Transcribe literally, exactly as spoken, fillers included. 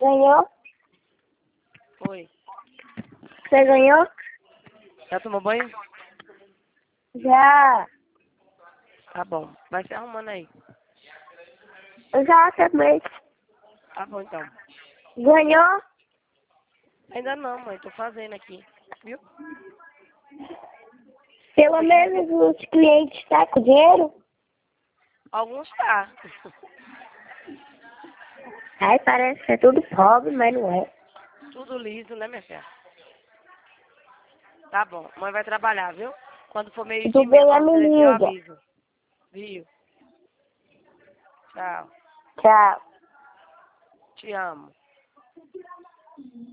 Ganhou? Oi. Você ganhou? Já tomou banho? Já. Tá bom. Vai se arrumando aí. Eu já também. Tá bom, então. Ganhou? Ainda não, mãe. Tô fazendo aqui. Viu? Pelo menos os clientes estão com dinheiro? Alguns tá. Ai, parece que é tudo pobre, mas não é. Tudo liso, né, minha filha? Tá bom. Mãe vai trabalhar, viu? Quando for meio dia e Tu meia ganha, pra me você descer, eu liga. aviso. Viu? Tchau. Tchau. Te amo.